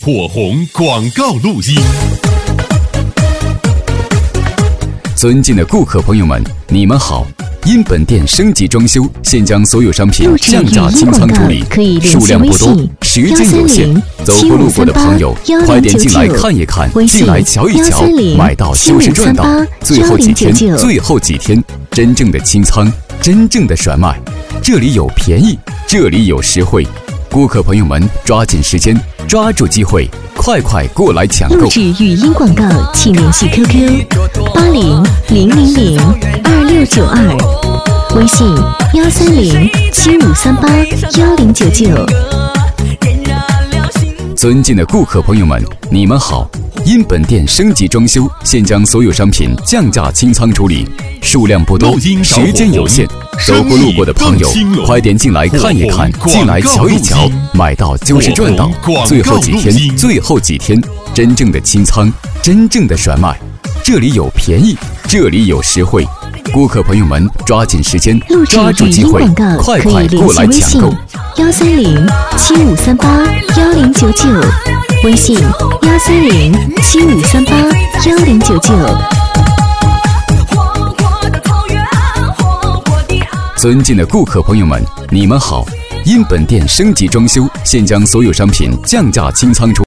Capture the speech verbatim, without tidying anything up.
火红广告录音。 尊敬的顾客朋友们，你们好！因本店升级装修，现将所有商品降价清仓处理，数量不多，时间有限。走过路过的朋友，快点进来看一看，进来瞧一瞧，买到就是赚到。最后几天，最后几天，真正的清仓，真正的甩卖，这里有便宜，这里有实惠。顾客朋友们，抓紧时间，抓住机会，快快过来抢购！ 录制语音广告，请联系 Q Q 八零零零零二六九二，微信幺三零七五三八幺零九九。 尊敬的顾客朋友们，你们好！因本店升级装修，现将所有商品降价清仓处理，数量不多，时间有限。走过路过的朋友，快点进来看一看，进来瞧一瞧，买到就是赚到。最后几天，最后几天，真正的清仓，真正的甩卖，这里有便宜，这里有实惠。顾客朋友们，抓紧时间，抓住机会，快快过来抢购！ 幺三零七五三八幺零九九，微信幺三零七五三八幺零九九。 尊敬的顾客朋友们，你们好！因本店升级装修，现将所有商品降价清仓处理。